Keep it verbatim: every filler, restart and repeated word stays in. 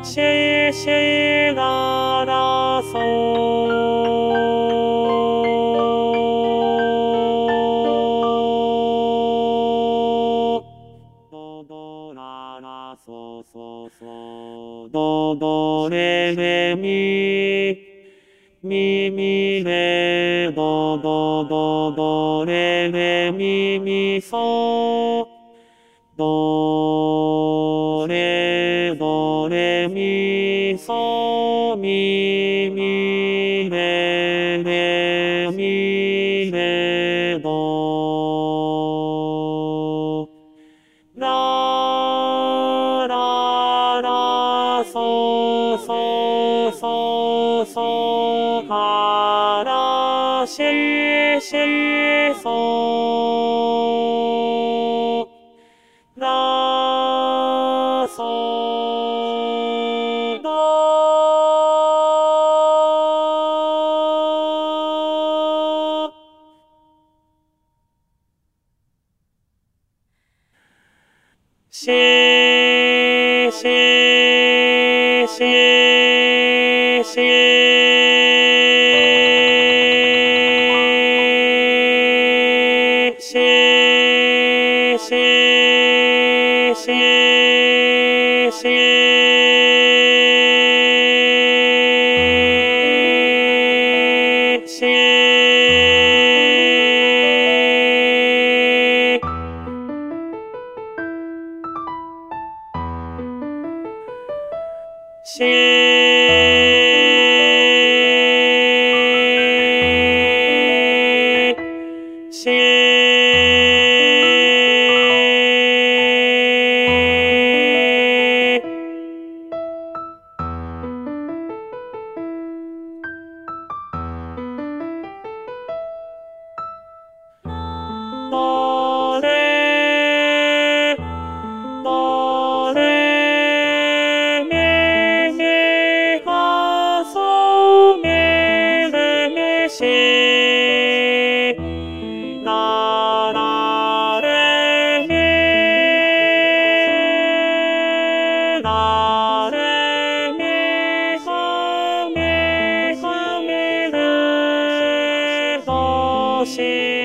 ししららそうどどららそそそどどれれみみみれどどどどれれみみそどれどれみそみみれれみれどらららそそそそからししそらそどししししししししどれどれみみファソミレミシララレミラレミファミファミレドシ